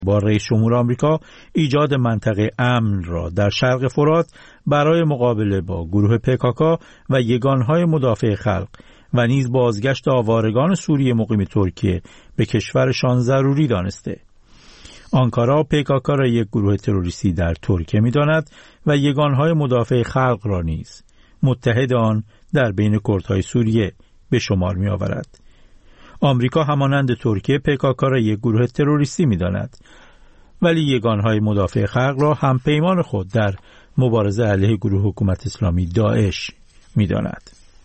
با رئیس جمهور آمریکا ایجاد منطقه امن را در شرق فرات برای مقابله با گروه PKK و یگانهای مدافع خلق و نیز بازگشت آوارگان سوریه مقیم ترکیه به کشورشان ضروری دانسته. آنکارا PKK را یک گروه تروریستی در ترکیه می‌داند و یگانهای مدافع خلق را نیز متحد آن در بین کردهای سوریه به شمار می‌آورد. آمریکا همانند ترکیه PKK را یک گروه تروریستی می‌داند، ولی یگانهای مدافع خلق را هم پیمان خود در مبارزه علیه گروه حکومت اسلامی داعش می‌داند.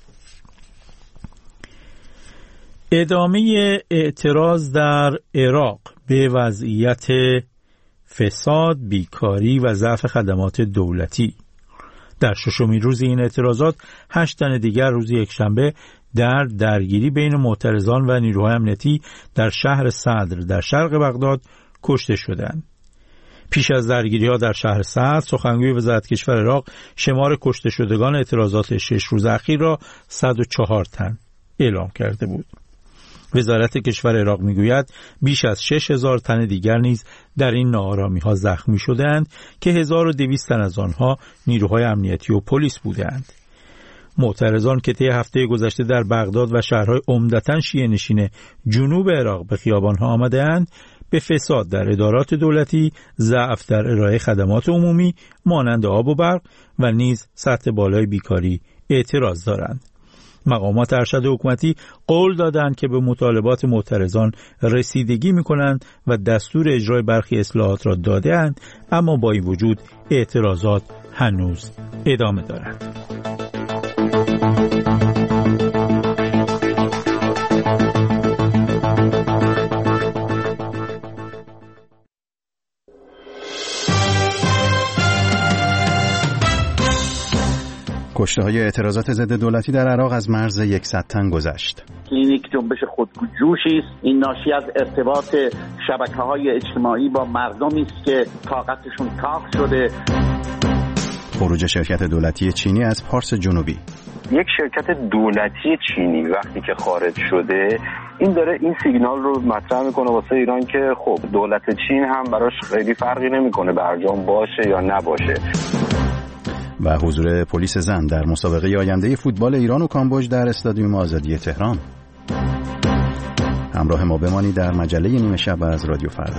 ادامه اعتراض در عراق به وضعیت فساد، بیکاری و ضعف خدمات دولتی. در ششمین روز این اعتراضات 8 تن دیگر روز یکشنبه در درگیری بین معترضان و نیروهای امنیتی در شهر صدر در شرق بغداد کشته شدند. پیش از درگیری‌ها در شهر صدر، سخنگوی وزارت کشور عراق شمار کشته شدگان اعتراضات 6 روز اخیر را 104 تن اعلام کرده بود. وزارت کشور عراق میگوید بیش از 6000 تن دیگر نیز در این ناآرامی‌ها زخمی شدند که 1200 تن از آنها نیروهای امنیتی و پلیس بودند. معترضان که طی هفته گذشته در بغداد و شهرهای عمدتاً شیعه نشین جنوب عراق به خیابان‌ها آمده‌اند، به فساد در ادارات دولتی، ضعف در ارائه خدمات عمومی مانند آب و برق و نیز سطح بالای بیکاری اعتراض دارند. مقامات ارشد حکومتی قول دادند که به مطالبات معترضان رسیدگی می‌کنند و دستور اجرای برخی اصلاحات را داده‌اند، اما با این وجود اعتراضات هنوز ادامه دارند. کشته‌های اعتراضات ضد دولتی در عراق از مرز 100 تن گذشت. این یک جنبش خودجوشی است. این ناشی از ارتباط شبکه‌های اجتماعی با مردمی است که طاقتشون تاق شده. خروج شرکت دولتی چینی از پارس جنوبی. یک شرکت دولتی چینی وقتی که خارج شده، این داره این سیگنال رو مطرح میکنه واسه ایران که خب دولت چین هم براش خیلی فرقی نمیکنه برجام باشه یا نباشه. و حضور پلیس زن در مسابقه آینده فوتبال ایران و کامبوج در استادیوم آزادی تهران. همراه ما بمانید در مجله نیمه شب از رادیو فردا.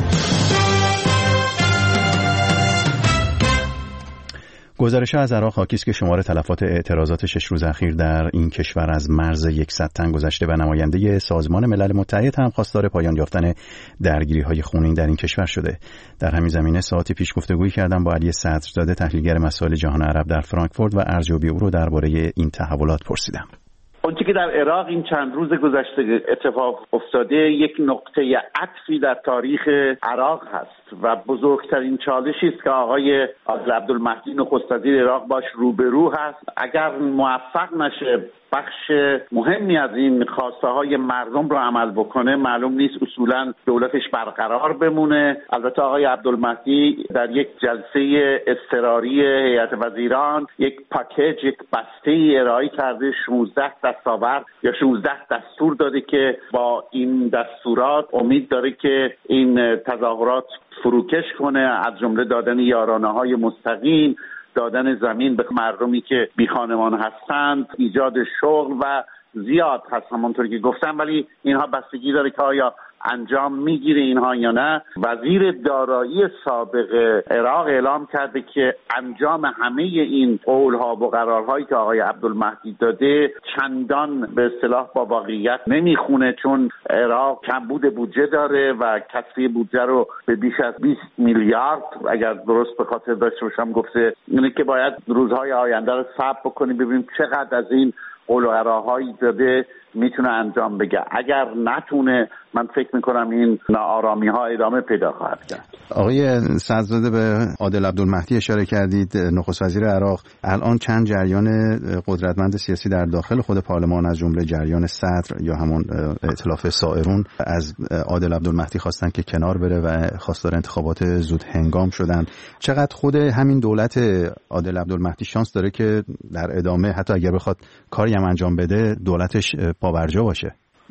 گزارش از عراق حاکی است که شمار تلفات اعتراضات 6 روز اخیر در این کشور از مرز 100 تن گذشته و نماینده سازمان ملل متحد هم خواستار پایان یافتن درگیری‌های خونین در این کشور شده. در همین زمینه ساعتی پیش گفتگویی کردم با علی صدرزاده، تحلیلگر مسائل جهان عرب در فرانکفورت، و ارزیابی او رو درباره این تحولات پرسیدم. اونچه که در عراق این چند روز گذشته اتفاق افتاده یک نقطه عطفی در تاریخ عراق هست و بزرگترین چالشی است که آقای عادل عبدالمهدی نخست وزیر عراق باش روبرو هست. اگر موفق نشه بخش مهمی از این خواسته های مردم رو عمل بکنه، معلوم نیست اصولا دولتش برقرار بمونه. البته آقای عبدالمهدی در یک جلسه اضطراری هیئت وزیران یک پاکیج، یک بسته ارائه کرده، 16 دستاورد یا 16 دستور داده که با این دستورات امید داره که این تظاهرات فروکش کنه، از جمله دادن یارانه‌های مستقیم، دادن زمین به مردمی که بی خانمان هستند، ایجاد شغل و زیاد هست همونطور که گفتم. ولی اینها بستگی داره که آیا انجام میگیره اینها یا نه. وزیر دارایی سابق عراق اعلام کرده که انجام همه این قولها و قرارهایی که آقای عبدالمهدی داده چندان به اصطلاح با واقعیت نمیخونه، چون عراق کمبود بودجه داره و کسری بودجه رو به بیش از 20 میلیارد اگر درست به خاطر داشته باشم گفته. اینه که باید روزهای آینده رو صبر بکنیم ببینیم چقدر از این قول و قرارهایی داده میتونه انجام بگه. اگر نتونه من فکر میکنم این ناآرامی ها ادامه پیدا خواهد کرد. آقای صدرزاده به عادل عبدالمهدی اشاره کردید، نخست وزیر عراق. الان چند جریان قدرتمند سیاسی در داخل خود پارلمان از جمله جریان صدر یا همون ائتلاف سائرون از عادل عبدالمهدی خواستن که کنار بره و خواستار انتخابات زود هنگام شدن. چقدر خود همین دولت عادل عبدالمهدی شانس داره که در ادامه حتی اگر بخواد کاری هم انجام بده دولتش پابرجا باشه؟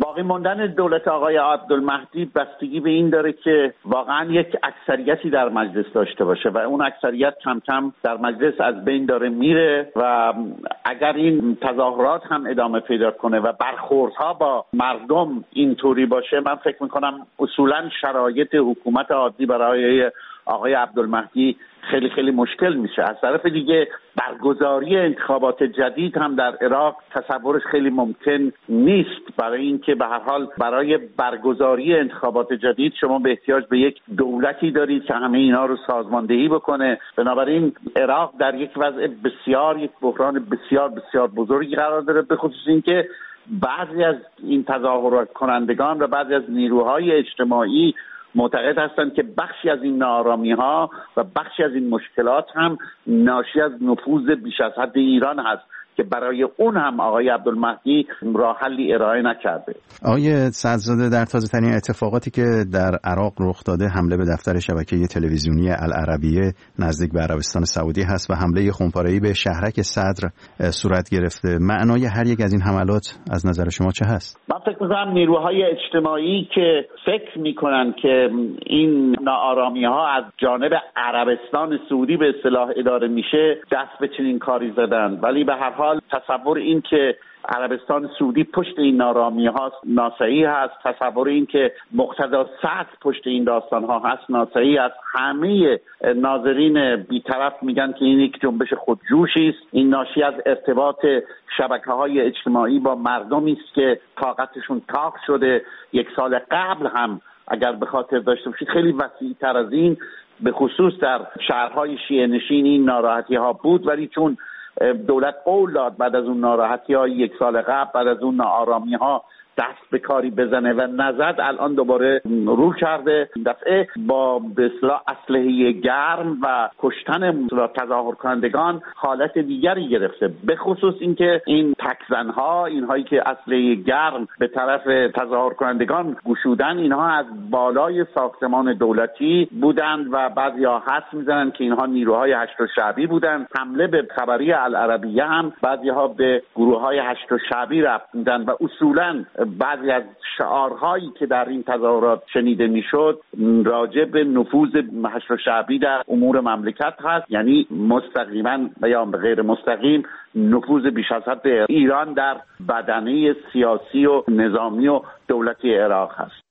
باقی ماندن دولت آقای عبدالمهدی بستگی به این داره که واقعا یک اکثریتی در مجلس داشته باشه و اون اکثریت کم کم در مجلس از بین داره میره و اگر این تظاهرات هم ادامه پیدا کنه و برخوردها با مردم اینطوری باشه، من فکر میکنم اصولا شرایط حکومت عادی برای آقای عبدالمهدی خیلی خیلی مشکل میشه. از طرف دیگه برگزاری انتخابات جدید هم در عراق تصورش خیلی ممکن نیست، برای اینکه به هر حال برای برگزاری انتخابات جدید شما به احتیاج به یک دولتی دارید که همه اینا رو سازماندهی بکنه. بنابراین عراق در یک وضع بسیار، یک بحران بسیار بسیار بزرگی قرار داره، به خصوص اینکه بعضی از این تظاهرات کنندگان و بعضی از نیروهای اجتماعی معتقد هستند که بخشی از این ناآرامی‌ها و بخشی از این مشکلات هم ناشی از نفوذ بیش از حد ایران هست که برای اون هم آقای عبدالمهدی راه حلی ارائه نکرده. آقای سعدزاده، در تازه‌ترین اتفاقاتی که در عراق رخ داده، حمله به دفتر شبکه تلویزیونی العربیه نزدیک به عربستان سعودی هست و حمله خونپاره‌ای به شهرک صدر صورت گرفته. معنای هر یک از این حملات از نظر شما چه هست؟ من فکر می‌کنم نیروهای اجتماعی که فکر می‌کنن که این ناآرامی‌ها از جانب عربستان سعودی به اصطلاح اداره میشه، دست به چنین کاری زدن، ولی به هر حال تصور این که عربستان سعودی پشت این ناآرامی ها ناصحیح هست، تصور این که مقتدا صدر پشت این داستان ها هست ناصحیح است. همه ناظرین بی‌طرف میگن که این یک جنبش خودجوشی است، این ناشی از ارتباط شبکه‌های اجتماعی با مردمی است که طاقتشون تاق شده. یک سال قبل هم اگر به خاطر داشته باشید خیلی وسیع‌تر از این، به خصوص در شهرهای شیعه نشین این ناراحتی ها بود، ولی چون دولت قول داد بعد از اون ناراحتی های یک سال قبل، بعد از اون ناآرامی ها دست به کاری بزنه و نزد، الان دوباره رو کرده. این دفعه با به اصطلاح اسلحه گرم و کشتن تظاهر کنندگان حالت دیگری گرفته، به خصوص اینکه این تکزنها، اینهایی که اسلحه گرم به طرف تظاهر کنندگان گشودن، اینها از بالای ساختمان دولتی بودند و بعضیا حدس میزنن که اینها نیروهای هشت شعبی بودند. حمله به خبری العربیه هم بعضیها به گروه‌های هشت شعبی رفت بودند و اصولاً بعضی از شعارهایی که در این تظاهرات شنیده میشد راجع به نفوذ هشت شعبی در امور مملکت هست، یعنی مستقیما و یا غیر مستقیم نفوذ بیش از حد ایران در بدنه سیاسی و نظامی و دولتی عراق هست.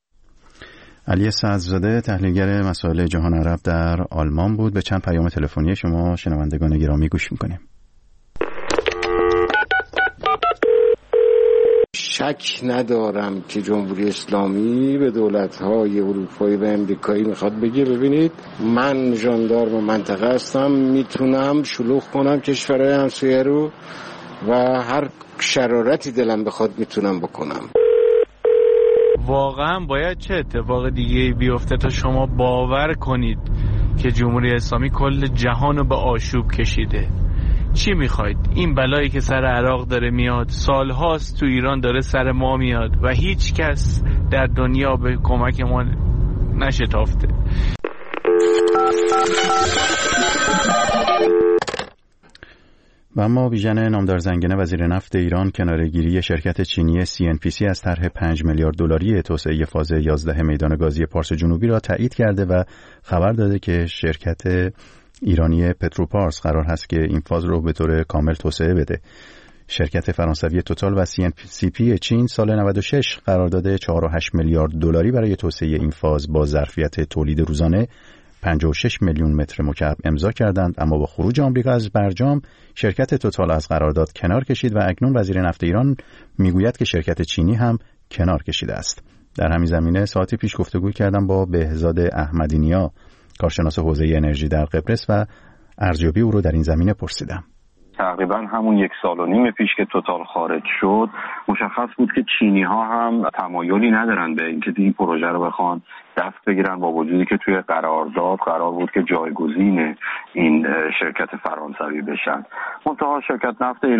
علی سعدزاده، تحلیلگر مسائل جهان عرب در آلمان بود. به چند پیام تلفنی شما شنوندگان گرامی گوش میکنیم. شک ندارم که جمهوری اسلامی به دولت‌های اروپایی و امریکایی میخواد بگه ببینید من ژاندارم منطقه هستم، میتونم شلوغ کنم کشورهای همسایه رو و هر شرارتی دلم بخواد میتونم بکنم. واقعا باید چه اتفاق دیگه بیفته تا شما باور کنید که جمهوری اسلامی کل جهان رو به آشوب کشیده؟ چی میخواید؟ این بلایی که سر عراق داره میاد سالهاست تو ایران داره سر ما میاد و هیچ کس در دنیا به کمک ما نشتافته. و اما بیژن نامدار زنگنه، وزیر نفت ایران، کناره‌گیری شرکت چینی CNPC از طرح 5 میلیارد دلاری توسعه فاز 11 میدان گازی پارس جنوبی را تایید کرده و خبر داده که شرکت ایرانی پتروپارس قرار هست که این فاز رو به طور کامل توسعه بده. شرکت فرانسوی توتال و CNPC چین سال 96 قرارداد 4.8 میلیارد دلاری برای توسعه این فاز با ظرفیت تولید روزانه 56 میلیون متر مکعب امضا کردند، اما با خروج آمریکا از برجام شرکت توتال از قرارداد کنار کشید و اکنون وزیر نفت ایران میگوید که شرکت چینی هم کنار کشیده است. در همین زمینه ساعتی پیش گفتگو کردم با بهزاد احمدی‌نیا، کارشناس حوزه انرژی در قبرس، و ارزیابی او رو در این زمینه پرسیدم. تقریبا همون 1.5 سال پیش که توتال خارج شد مشخص بود که چینی ها هم تمایلی ندارن به اینکه این پروژه رو بخوان دست بگیرن، با وجودی که توی قرارداد قرار بود که جایگزین این شرکت فرانسوی بشن. منتها شرکت نفت ایران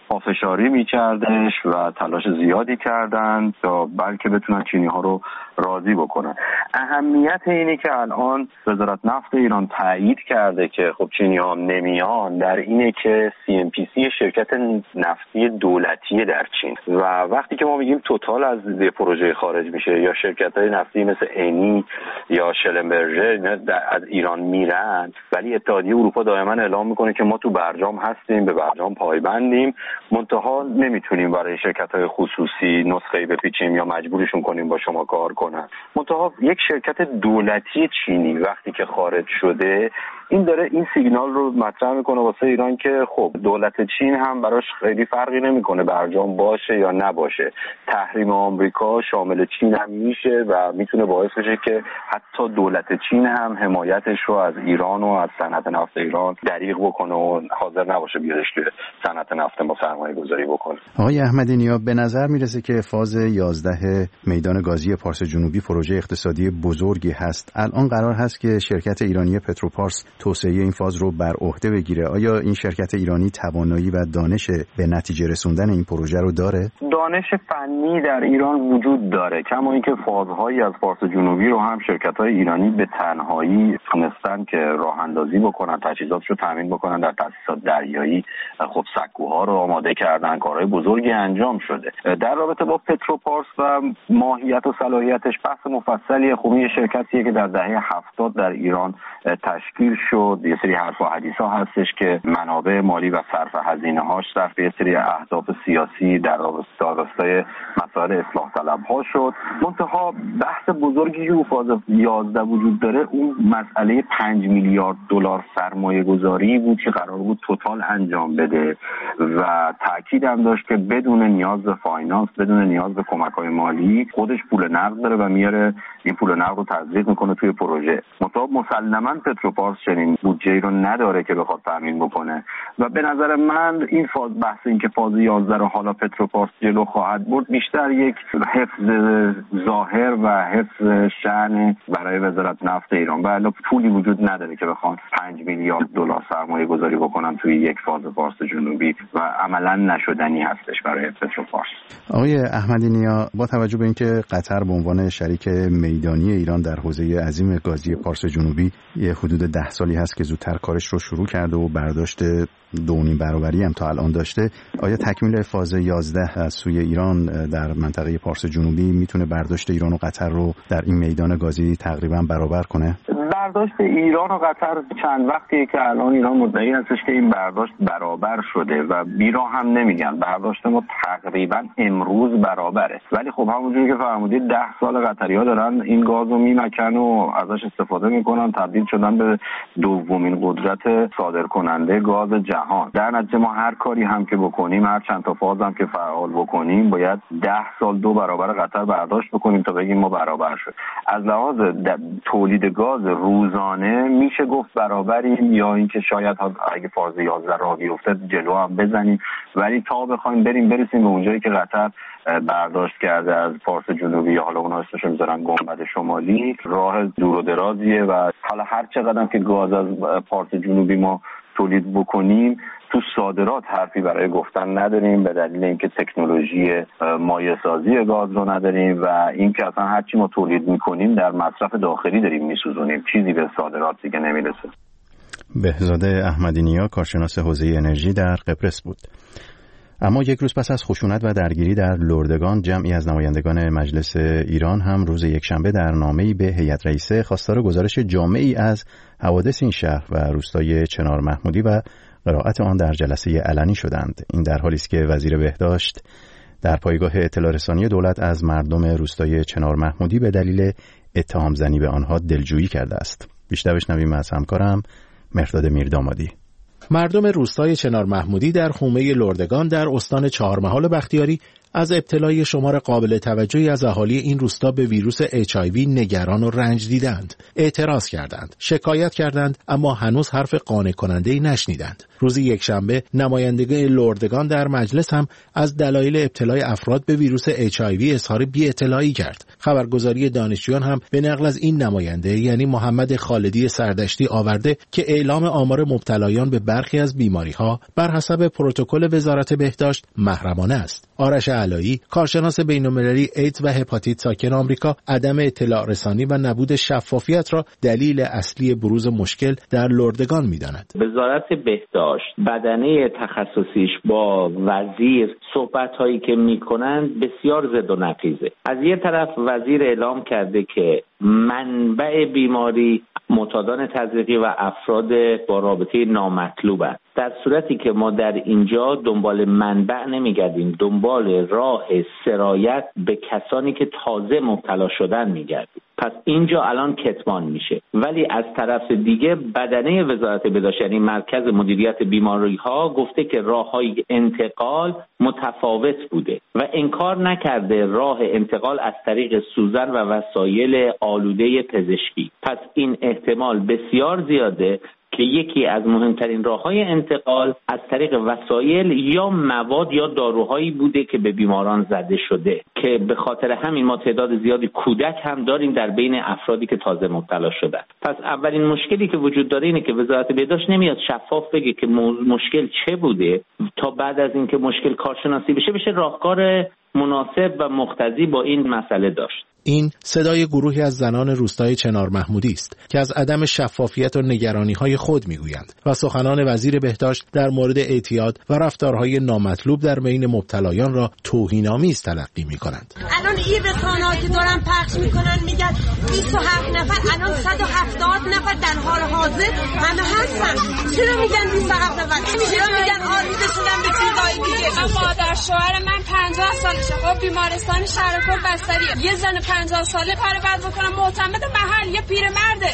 پافشاری میکردش و تلاش زیادی کردن تا بلکه بتونن چینی ها رو راضی بکنن. اهمیت اینی که الان وزارت نفت ایران تایید کرده که خب چینی ها نمیان در اینه که CNPC شرکت نفتی دولتی در چین و وقتی که ما میگیم توتال از پروژه خارج میشه یا شرکت های نفتی مثل انی یا شلنبرژر از ایران میرن، ولی اتحادیه اروپا دائما اعلام میکنه که ما تو برجام هستیم، به برجام پایبندیم، منتها نمیتونیم برای شرکت‌های خصوصی نسخه‌ای بپیچیم یا مجبورشون کنیم با شما کار کنن. منتها یک شرکت دولتی چینی وقتی که خارج شده این داره این سیگنال رو مطرح میکنه واسه ایران که خب دولت چین هم براش خیلی فرقی نمیکنه برجام باشه یا نباشه، تحریم آمریکا شامل چین هم میشه و میتونه باعث بشه که حتی دولت چین هم حمایتش رو از ایران و از صنعت نفت ایران دریغ بکنه و حاضر نباشه بیادش توی صنعت نفت ما سرمایه گذاری بکنه. آقای احمدی نیا، به نظر میرسه که فاز 11 میدان گازی پارس جنوبی پروژه اقتصادی بزرگی هست. الان قرار هست که شرکت ایرانی پتروپارس توسعه این فاز رو بر عهده بگیره. آیا این شرکت ایرانی توانایی و دانش به نتیجه رسوندن این پروژه رو داره؟ دانش فنی در ایران وجود داره، کما اینکه فازهایی از پارس جنوبی رو هم شرکت‌های ایرانی به تنهایی تونستن که راه اندازی بکنن، تجهیزاتش رو تامین بکنن در تاسیسات دریایی، خب سکوها رو آماده کردن، کارهای بزرگی انجام شده. در رابطه با پتروپارس و ماهیت و صلاحیتش بحث مفصلیه. خب این شرکتیه که در دهه 70 در ایران تشکیل شد، یه سری حرف و حدیثا هستش که منابع مالی و صرف هزینه‌هاش صرف یه سری اهداف سیاسی در راستای مسائل اصلاح طلب‌ها شد. منتها بحث بزرگی که فاز 11 وجود داره اون مسئله 5 میلیارد دلار سرمایه گذاری بود که قرار بود توتال انجام بده و تأکید هم داشت که بدون نیاز به فاینانس، بدون نیاز به کمک‌های مالی خودش پول نقد داره و میاره این پول نقد رو تزریق میکنه توی پروژه. منتها مسلماً پتروپارس چنین بودجه‌ای رو نداره که بخواد تامین بکنه و به نظر من این فاز بحث این که فاز 11 رو حالا پتروپارس جلو خواهد برد بیشتر یک حفظ ظاهر و حفظ شأن برای وزارت نفت ایران و الا پولی وجود نداره که بخوان 5 میلیارد دلار سرمایه گذاری بکنن توی یک فاز پارس جنوبی و عملاً نشدنی هستش برای پتروپارس. آقای احمدی نیا، با توجه به اینکه قطر به عنوان شریک میدانی ایران در حوزه عظیم گازی پارس جنوبی یه حدود 10 سالی هست که زودتر کارش رو شروع کرده و برداشت 2.5 برابری هم تا الان داشته، آیا تکمیل فاز 11 از سوی ایران در منطقه پارس جنوبی میتونه برداشت ایران و قطر رو در این میدان گازی تقریبا برابر کنه؟ برداشت ایران و قطر چند وقتیه که الان ایران مدعی هستش که این برداشت برابر شده و بیرا هم نمیگن. برداشت ما تقریبا امروز برابره، ولی خب همونجوری که فرمودید 10 سال قطری‌ها دارن این گاز رو میمکن و ازش استفاده میکنن، تبدیل شدن به دومین قدرت صادرکننده گاز جهان. در نتیجه ما هر کاری هم که بکنیم، هر چند تا فاز هم که فعال بکنیم، باید 10 سال 2 برابر قطر برداشت بکنیم تا بگیم ما برابر شد. از لحاظ تولید گاز روزانه میشه گفت برابریم یا اینکه شاید اگه فاز 11 راه بیفته جلو هم بزنیم، ولی تا بخوایم برسیم به اونجایی که قطر برداشت کرده از پارس جنوبی یا حالا اونها اسمشو میذارن گنبد شمالی، راه دور و درازیه و حالا هر چقدر که گاز از پارس جنوبی ما تولید بکنیم تو صادرات حرفی برای گفتن نداریم به دلیل اینکه تکنولوژی مایع سازی گاز رو نداریم و اینکه اصلا هر چی ما تولید میکنیم در مصرف داخلی داریم میسوزونیم، چیزی به صادرات دیگه نمیرسه. بهزاد احمدی نیا، کارشناس حوزه انرژی در قبرس بود. اما یک روز پس از خشونت و درگیری در لردگان، جمعی از نمایندگان مجلس ایران هم روز یکشنبه در نامه‌ای به هیئت رئیسه خواستار گزارش جامعی از حوادث این شهر و روستای چنار محمودی و قرائت آن در جلسه علنی شدند. این در حالی است که وزیر بهداشت در پایگاه اطلاع رسانی دولت از مردم روستای چنار محمودی به دلیل اتهام زنی به آنها دلجویی کرده است. بیشتر بشنویم از همکارم مرداد میردامادی. مردم روستای چنار محمودی در حومه لردگان در استان چهارمحال بختیاری از ابتلای شمار قابل توجهی از اهالی این روستا به ویروس HIV نگران و رنج دیدند. اعتراض کردند، شکایت کردند، اما هنوز حرف قانع کننده‌ای نشنیدند. روز یکشنبه نمایندگان لردگان در مجلس هم از دلایل ابتلای افراد به ویروس HIV اظهار بی‌اطلاعی کرد. خبرگزاری دانشجویان هم به نقل از این نماینده یعنی محمد خالدی سردشتی آورده که اعلام آمار مبتلایان به برخی از بیماری‌ها بر حسب پروتکل وزارت بهداشت محرمانه است. آرش علایی، کارشناس بین‌المللی ایدز و هپاتیت ساکن آمریکا، عدم اطلاع رسانی و نبود شفافیت را دلیل اصلی بروز مشکل در لردگان می‌داند. وزارت بهداشت بدنه تخصصیش با وزیر صحبت‌هایی که می‌کنند بسیار ضد و نقیضه. از یه طرف وزیر اعلام کرده که منبع بیماری معتادان تزریقی و افراد با رابطه نامطلوب است، در صورتی که ما در اینجا دنبال منبع نمیگردیم، دنبال راه سرایت به کسانی که تازه مبتلا شدن میگردیم. پس اینجا الان کتمان میشه. ولی از طرف دیگه بدنه وزارت بهداشت یعنی مرکز مدیریت بیماری ها گفته که راههای انتقال متفاوت بوده و انکار نکرده راه انتقال از طریق سوزن و وسایل آلوده پزشکی. پس این احتمال بسیار زیاده که یکی از مهمترین راه‌های انتقال از طریق وسایل یا مواد یا داروهایی بوده که به بیماران زده شده، که به خاطر همین ما تعداد زیادی کودک هم داریم در بین افرادی که تازه مبتلا شدن. پس اولین مشکلی که وجود داره اینه که وزارت بهداشت نمیاد شفاف بگه که مشکل چه بوده تا بعد از اینکه مشکل کارشناسی بشه راهکار مناسب و مقتضی با این مسئله داشت. این صدای گروهی از زنان روستای چنار محمودی است که از عدم شفافیت و نگرانی‌های خود می‌گویند و سخنان وزیر بهداشت در مورد اعتیاد و رفتارهای نامطلوب در بین مبتلایان را توهین‌آمیز تلقی می‌کنند. الان این رسانه‌ها که دارن پخش می‌کنن میگن 27 نفر، الان 170 نفر در حال حاضر همه هستن. چرا میگن 27 نفر؟ چرا میگن آلوده شدن به چیزای دیگه؟ من مادر شوهر من 50 سالشه، خب بیمارستان شهرکل بستریه. یه زن 50 ساله کار بعد بکنم، معتمد محل، یه پیرمرده.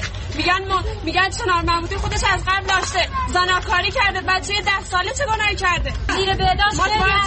میگن چنار محمودی خودش از قبل داشته، زناکاری کرده، بچه 10 ساله چه گناهی کرده؟ زیر بهداشت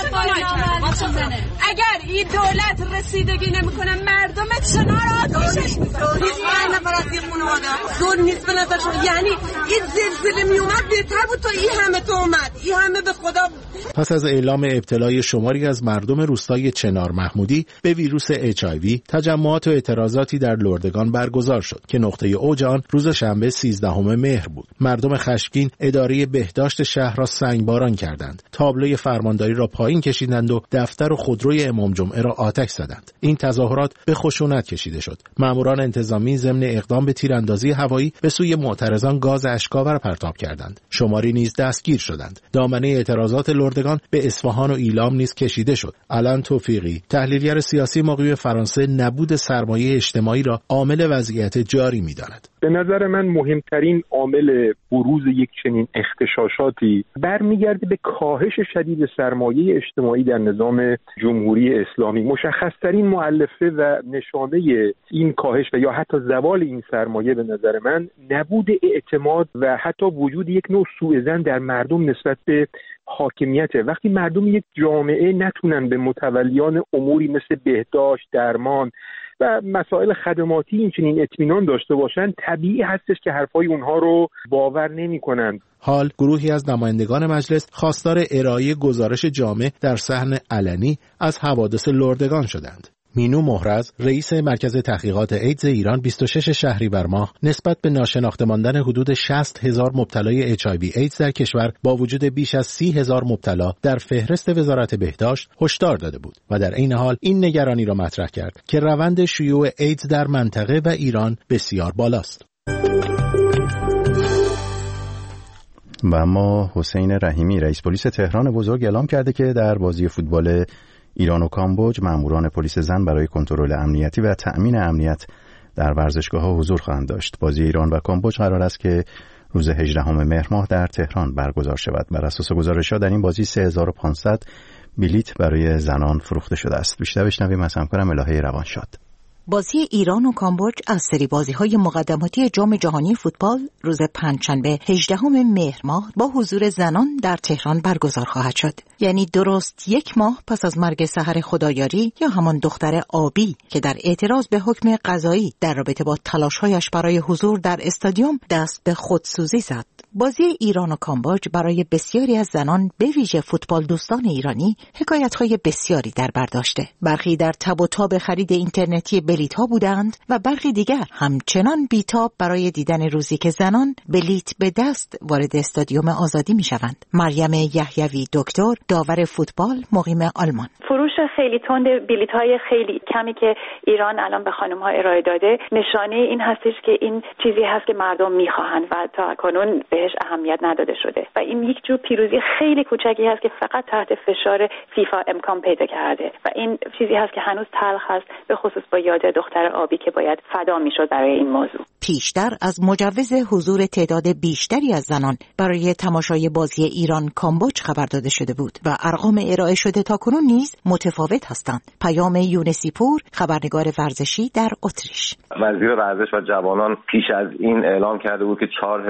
اگر این دولت رسیدگی نمیکنه مردم چنار آتیشش می‌زنه. این نفر از این خانواده زور نیست به نظرشون، یعنی این زلزله میومد بهتر بود تا این همه تو اومد. این همه به خدا. پس از اعلام ابتلای شماری از مردم روستای چنار محمودی به ویروس HIV، تجمعات و اعتراضاتی در لردگان برگزار شد که نقطه اوج آن روز شنبه 13 مهر بود. مردم خشمگین اداره بهداشت شهر را سنگباران کردند، تابلوی فرمانداری را پایین کشیدند و دفتر و خودروی امام جمعه را آتش زدند. این تظاهرات به خشونت کشیده شد. ماموران انتظامی ضمن اقدام به تیراندازی هوایی به سوی معترضان گاز اشک‌آور پرتاب کردند. شماری نیز دستگیر شدند. دامنه اعتراضات لردگان به اصفهان و ایلام نیز کشیده شد. علن توفیقی، تحلیلگر سیاسی مقیم فرانسه، نبود سرمایه اجتماعی را عامل وضعیت جاری می‌داند. به نظر من مهمترین عامل بروز یک چنین اغتشاشاتی برمیگرده به کاهش شدید سرمایه اجتماعی در نظام جمهوری اسلامی. مشخصترین مؤلفه و نشانه این کاهش و یا حتی زوال این سرمایه به نظر من نبود اعتماد و حتی وجود یک نوع سوءظن در مردم نسبت به حاکمیته. وقتی مردم یک جامعه نتونن به متولیان اموری مثل بهداشت، درمان و مسائل خدماتی این چنین اطمینان داشته باشن، طبیعی هستش که حرفای اونها رو باور نمی‌کنند. حال گروهی از نمایندگان مجلس خواستار ارائه گزارش جامع در صحن علنی از حوادث لردگان شدند. مینو مهرز، رئیس مرکز تحقیقات ایدز ایران، 26 شهریور ماه نسبت به ناشناخته ماندن حدود 60,000 مبتلای HIV ایدز در کشور با وجود بیش از 30,000 مبتلا در فهرست وزارت بهداشت هشدار داده بود و در عین حال این نگرانی را مطرح کرد که روند شیوع ایدز در منطقه و ایران بسیار بالاست. و اما حسین رحیمی، رئیس پلیس تهران بزرگ، اعلام کرده که در بازی فوتبال ایران و کامبوج ماموران پلیس زن برای کنترل امنیتی و تأمین امنیت در ورزشگاه‌ها حضور خواهند داشت. بازی ایران و کامبوج قرار است که روز 18 مهر ماه در تهران برگزار شود. بر اساس گزارش‌ها در این بازی 3500 بلیت برای زنان فروخته شده است. بیشتر بشنویم از همکارم الهه روانشاد. بازی ایران و کامبوج از سری بازی‌های مقدماتی جام جهانی فوتبال روز پنجشنبه 18 مهر ماه با حضور زنان در تهران برگزار خواهد شد. یعنی درست 1 ماه پس از مرگ سحر خدایاری یا همان دختر آبی که در اعتراض به حکم قضایی در رابطه با تلاش‌هایش برای حضور در استادیوم دست به خودسوزی زد. بازی ایران و کامبوج برای بسیاری از زنان به ویژه فوتبال دوستان ایرانی حکایت‌های بسیاری در بر داشته. برخی در تب و تاب خرید اینترنتی بلیط‌ها بودند و برخی دیگر همچنان بیتاب برای دیدن روزی که زنان بلیط به دست وارد استادیوم آزادی می‌شوند. مریم یحیوی دکتر، داور فوتبال مقیم آلمان: فروش خیلی تند بلیط‌های خیلی کمی که ایران الان به خانم‌ها ارائه داده نشانه این هستش که این چیزی هست که مردم می‌خواهند و تا کنون بهش اهمیت نداده شده و این یک جور پیروزی خیلی کوچکی هست که فقط تحت فشار فیفا امکان پیدا کرده و این چیزی هست که هنوز تلخ هست، به خصوص با یاد دختر آبی که باید فدا میشد برای این موضوع. پیشتر از مجوز حضور تعداد بیشتری از زنان برای تماشای بازی ایران کامبوج خبر داده شده بود و ارقام ارائه شده تاکنون نیز متفاوت هستند. پیام یونسی پور، خبرنگار ورزشی در اتریش: وزیر ورزش و جوانان پیش از این اعلام کرده بود که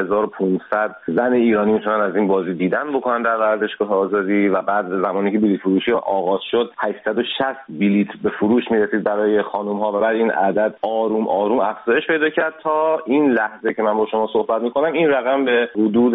4500 زن ایرانی میتونن از این بازی دیدن بکنن در ورزشگاه آزادی و بعد زمانی که بلیط فروشی آغاز شد 860 بلیط به فروش میرسید برای خانم ها و بعد این عدد آروم آروم افزایش پیدا کرد تا این لحظه که من با شما صحبت میکنم این رقم به حدود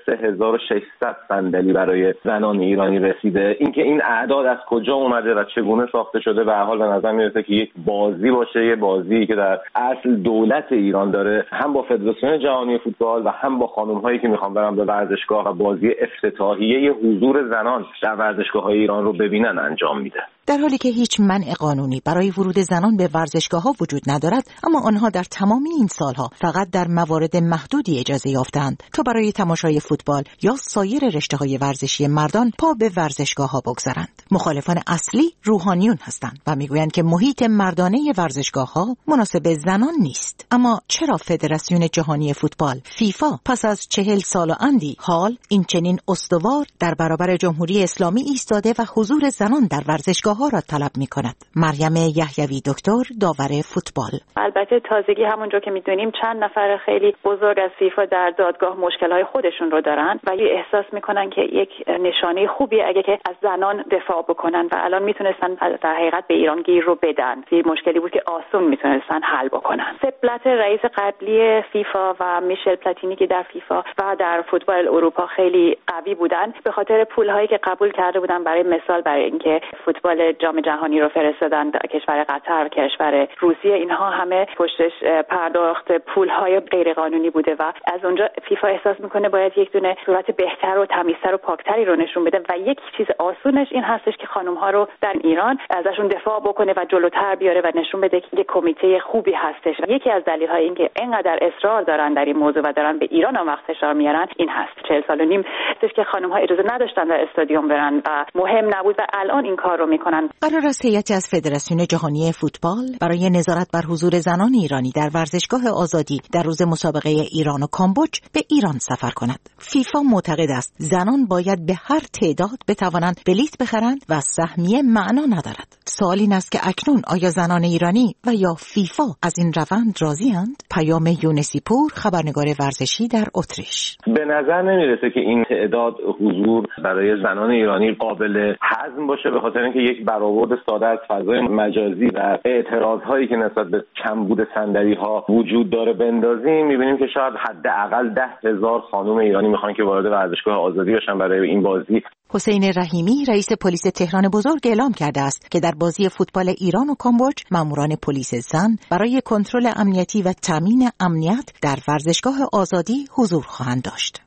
3600 صندلی برای زنان ایرانی رسیده. اینکه این اعداد از کجا اومده و چگونه ساخته شده به هر حال به نظر میرسه که یک بازی باشه، یه بازی که در اصل دولت ایران داره هم با فدراسیون جهانی فوتبال و هم با خانم‌هایی که میخوان برن به ورزشگاه و بازی افتتاحیه حضور زنان در ورزشگاه‌های ایران رو ببینن انجام میده. در حالی که هیچ منع قانونی برای ورود زنان به ورزشگاه‌ها وجود ندارد، اما آنها در تمام این سالها فقط در موارد محدودی اجازه یافتند تا برای تماشای فوتبال یا سایر رشته‌های ورزشی مردان پا به ورزشگاه‌ها بگذارند. مخالفان اصلی روحانیون هستند و میگویند که محیط مردانه ورزشگاه‌ها مناسب زنان نیست. اما چرا فدراسیون جهانی فوتبال فیفا پس از 40 سال و اندی حال این چنین استوار در برابر جمهوری اسلامی ایستاده و حضور زنان در ورزشگاه‌ها را طلب می‌کند؟ مریم یحیوی دکتر، داور فوتبال: البته تازگی همونجا که می‌دونیم چند نفر خیلی بزرگ از فیفا در دادگاه مشکل‌های خودشون رو دارن و احساس می‌کنن که یک نشانه خوبی اگه که از زنان دفاع بکنن و الان میتونستن در حقیقت به ایران گیر رو بدن. این مشکلی بود که آسون میتونستن حل بکنن. سبلت رئیس قبلی فیفا و میشل پلاتینی که در فیفا و در فوتبال اروپا خیلی قوی بودن به خاطر پول‌هایی که قبول کرده بودن، برای مثال برای اینکه فوتبال جام جهانی رو فرستادن کشور قطر، کشور روسیه، اینها همه پشتش پرداخت پول‌های غیرقانونی بوده و از اونجا فیفا احساس میکنه باید یک دونه صورت بهتر و تمیزتر و پاکتری رو نشون بده و یک چیز آسونش این هستش که خانم‌ها رو در ایران ازشون دفاع بکنه و جلوتر بیاره و نشون بده که یک کمیته خوبی هستش. یکی از دلایل این که اینقدر اصرار دارن در این موضوع و دارن به ایران هم وقت فشار میارن این هست. 40 سال و نیم هستش که خانم‌ها اجازه نداشتن در استادیوم برن و مهم نبود و الان این کار رو میکنن. قرار است هیئتی از فدراسیون جهانی فوتبال برای نظارت بر حضور زنان ایرانی در ورزشگاه آزادی در روز مسابقه ایران و کامبوج به ایران سفر کند. فیفا معتقد است زنان باید به هر تعداد بتوانند بلیط بخرند و سهمیه معنا ندارد. سوال این است که اکنون آیا زنان ایرانی و یا فیفا از این روند راضی‌اند؟ پیام یونسی پور، خبرنگار ورزشی در اتریش: به نظر نمیرسه که این تعداد حضور برای زنان ایرانی قابل هضم باشه، به خاطر اینکه یک برآورد ساده از فضای مجازی و اعتراض‌هایی که نسبت به کمبود صندلی‌ها وجود داره بندازیم، می‌بینیم که شاید حداقل 10,000 خانم ایرانی میخوان که وارد ورزشگاه آزادی بشن برای این بازی. حسین رحیمی، رئیس پلیس تهران بزرگ، اعلام کرده است که در بازی فوتبال ایران و کامبوج ماموران پلیس زن برای کنترل امنیتی و تامین امنیت در ورزشگاه آزادی حضور خواهند داشت.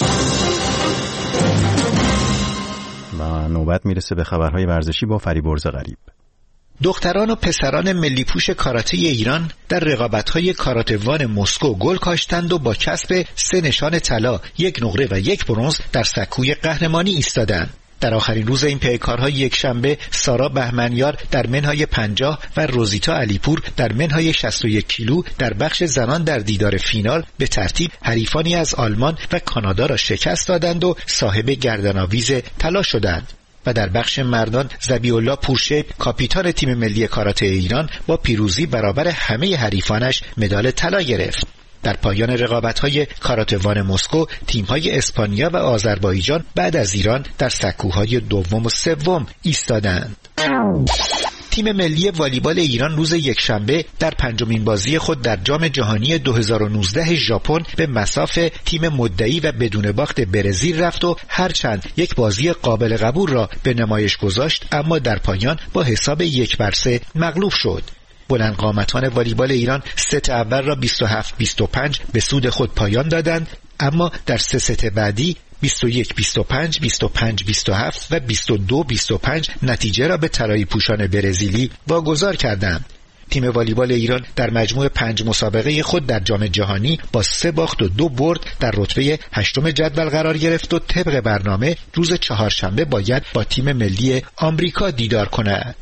و نوبت میرسه به خبرهای ورزشی با فریبرز غریب. دختران و پسران ملی پوش کاراته ایران در رقابت‌های کاراته‌وان مسکو گل کاشتند و با کسب 3 نشان طلا، 1 نقره و 1 برنز در سکوی قهرمانی ایستادند. در آخرین روز این پیکارها یکشنبه سارا بهمنیار در منهای 50 و روزیتا علیپور در منهای 61 کیلو در بخش زنان در دیدار فینال به ترتیب حریفانی از آلمان و کانادا را شکست دادند و صاحب گردن‌آویز طلا شدند. و در بخش مردان ذبیح‌الله پورشیب کاپیتان تیم ملی کاراته ایران با پیروزی برابر همه حریفانش مدال طلا گرفت. در پایان رقابت‌های کاراته‌وان مسکو تیم‌های اسپانیا و آذربایجان بعد از ایران در سکوهای دوم و سوم ایستادند. تیم ملی والیبال ایران روز یکشنبه در پنجمین بازی خود در جام جهانی 2019 ژاپن به مصاف تیم مدعی و بدون باخت برزیل رفت و هرچند یک بازی قابل قبول را به نمایش گذاشت اما در پایان با حساب 1-3 مغلوب شد. بلند قامتان والیبال ایران ست اول را 27-25 به سود خود پایان دادند، اما در سه ست بعدی 21-25, 25-27 و 22-25 نتیجه را به طلایی پوشان برزیلی واگذار کردند. تیم والیبال ایران در مجموع 5 مسابقه خود در جام جهانی با 3 باخت و 2 برد در رتبه 8 جدول قرار گرفت و طبق برنامه روز چهارشنبه باید با تیم ملی آمریکا دیدار کند.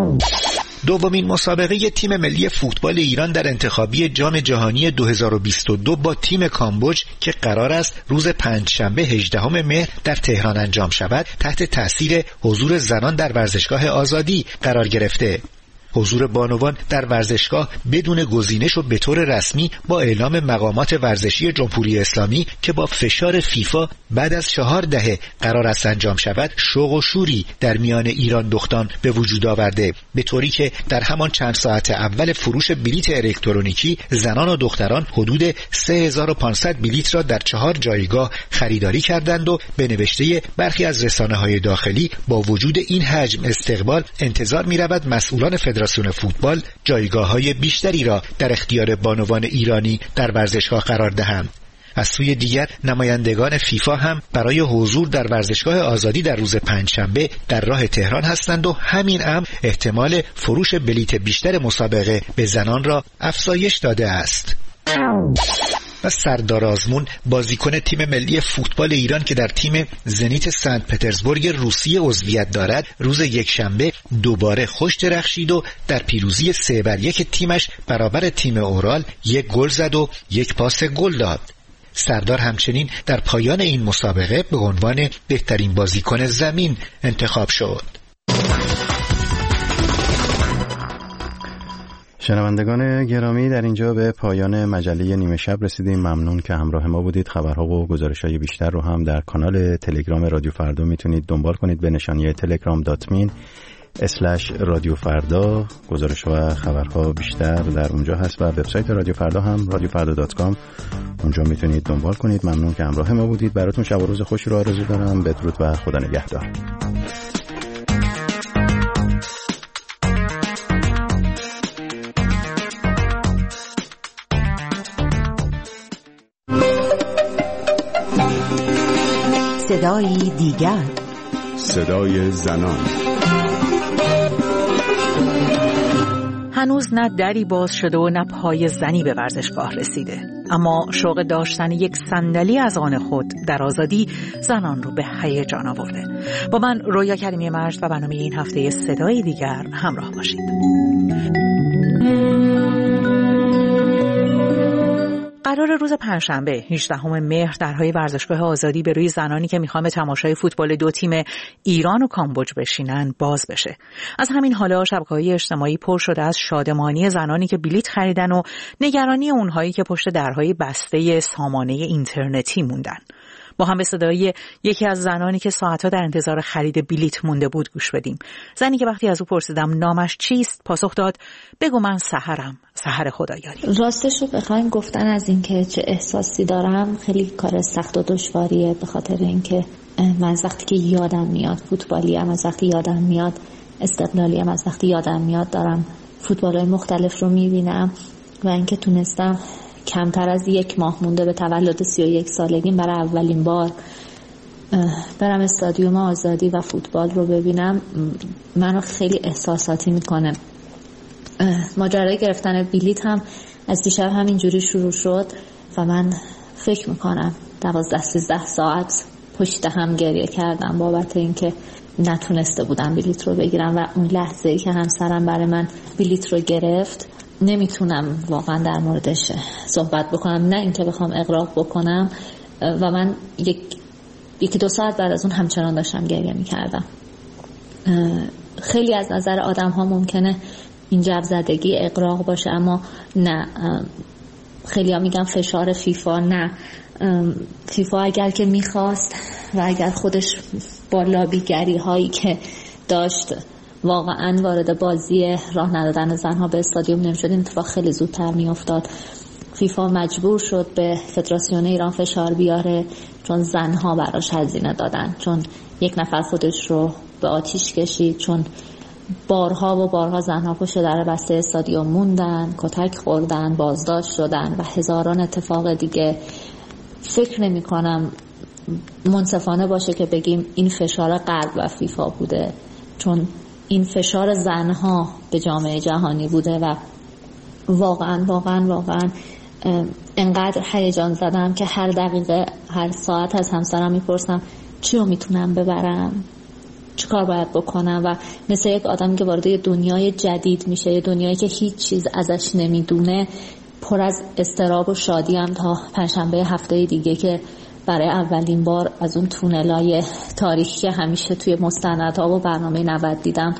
دومین مسابقه تیم ملی فوتبال ایران در انتخابی جام جهانی 2022 با تیم کامبوج که قرار است روز پنجشنبه 18 مهر در تهران انجام شود تحت تاثیر حضور زنان در ورزشگاه آزادی قرار گرفته. حضور بانوان در ورزشگاه بدون گزینش و به طور رسمی با اعلام مقامات ورزشی جمهوری اسلامی که با فشار فیفا بعد از 4 دهه قرار است انجام شود شوق و شوری در میان ایران دختان به وجود آورده، به طوری که در همان چند ساعت اول فروش بلیت الکترونیکی زنان و دختران حدود 3500 بلیت را در 4 جایگاه خریداری کردند و به نوشته برخی از رسانه‌های داخلی با وجود این حجم استقبال انتظار می‌رود مسئولان فدراسیون فوتبال جایگاه‌های بیشتری را در اختیار بانوان ایرانی در ورزشگاه قرار دهند. از سوی دیگر نمایندگان فیفا هم برای حضور در ورزشگاه آزادی در روز پنجشنبه در راه تهران هستند و همین امر احتمال فروش بلیت بیشتر مسابقه به زنان را افزایش داده است. و سردار آزمون بازیکن تیم ملی فوتبال ایران که در تیم زنیت سنت پترزبورگ روسیه عضویت دارد روز یکشنبه دوباره خوش درخشید و در پیروزی 3-1 تیمش برابر تیم اورال 1 گل زد و 1 پاس گل داد. سردار همچنین در پایان این مسابقه به عنوان بهترین بازیکن زمین انتخاب شد. شنوندگان گرامی، در اینجا به پایان مجله نیمه شب رسیدیم. ممنون که همراه ما بودید. خبرها و گزارش‌های بیشتر رو هم در کانال تلگرام رادیو فردا میتونید دنبال کنید به نشانی telegram.me/رادیو فردا. گزارش و خبرها بیشتر در اونجا هست و وبسایت رادیو فردا هم radiofarda.com، اونجا میتونید دنبال کنید. ممنون که همراه ما بودید. براتون شب و روز خوشی رو آرزو دارم. بدرود و خدا نگهدار. صدای دیگر، صدای زنان. هنوز نه دری باز شده و نه پای زنی به ورزشگاه رسیده، اما شوق داشتن یک صندلی از آن خود در آزادی زنان رو به هیجان آورده. با من رویا کریمی مجد و برنامه این هفته صدای دیگر همراه باشید. قرار روز پنجشنبه 18 مهر درهای ورزشگاه آزادی به روی زنانی که میخوان به تماشای فوتبال 2 تیم ایران و کامبوج بشینن باز بشه. از همین حالا شبکه‌های اجتماعی پر شده از شادمانی زنانی که بلیت خریدن و نگرانی اونهایی که پشت درهای بسته سامانه اینترنتی موندن. با هم به صدای یکی از زنانی که ساعتها در انتظار خرید بلیت مونده بود گوش بدیم. زنی که وقتی از او پرسیدم نامش چیست پاسخ داد بگو من سحرم، سحر خدایاری. راستش رو بخواین گفتن از اینکه چه احساسی دارم خیلی کار سخت و دشواریه، به خاطر اینکه من از وقتی که یادم میاد فوتبالیم، از وقتی یادم میاد استقلالیم، از وقتی یادم میاد دارم فوتبال‌های مختلف رو میبینم و اینکه تونستم کمتر از 1 ماه مونده به تولد 31 سالگیم برای اولین بار برم استادیوم آزادی و فوتبال رو ببینم منو خیلی احساساتی میکنه. ماجرای گرفتن بلیت هم از دیشب همینجوری شروع شد و من فکر میکنم 12-13 ساعت پشت هم گریه کردم بابت اینکه نتونسته بودم بلیت رو بگیرم و اون لحظه‌ای که همسرم برای من بلیت رو گرفت نمیتونم واقعا در موردش صحبت بکنم، نه اینکه بخوام اغراق بکنم و من 1-2 ساعت بعد از اون همچنان داشتم گریه میکردم خیلی از نظر آدم ها ممکنه این جوزدگی اغراق باشه، اما نه، خیلی ها میگن فشار فیفا. نه، فیفا اگر که میخواست و اگر خودش با لابیگری هایی که داشت واقعا وارد بازی راه ندادن زنها به استادیوم نمیشد، این اتفاق خیلی زودتر میافتاد. فیفا مجبور شد به فدراسیون ایران فشار بیاره چون زنها براش هزینه دادن، چون یک نفر خودش رو به آتیش کشید، چون بارها و بارها زنها پشت در بسته استادیوم موندن، کتک خوردن، بازداشت شدن و هزاران اتفاق دیگه. فکر نمی کنم منصفانه باشه که بگیم این فشار غرب و فیفا بوده، چون این فشار زنها به جامعه جهانی بوده و واقعا انقدر هیجان زدم که هر دقیقه هر ساعت از همسرم میپرسم چی رو میتونم ببرم، چی کار باید بکنم، و مثل یک آدمی که وارد یه دنیای جدید میشه، یه دنیایی که هیچ چیز ازش نمیدونه، پر از اضطراب و شادی هم تا پنجشنبه هفته دیگه که برای اولین بار از اون تونلای تاریخی که همیشه توی مستندها و برنامه 90 دیدم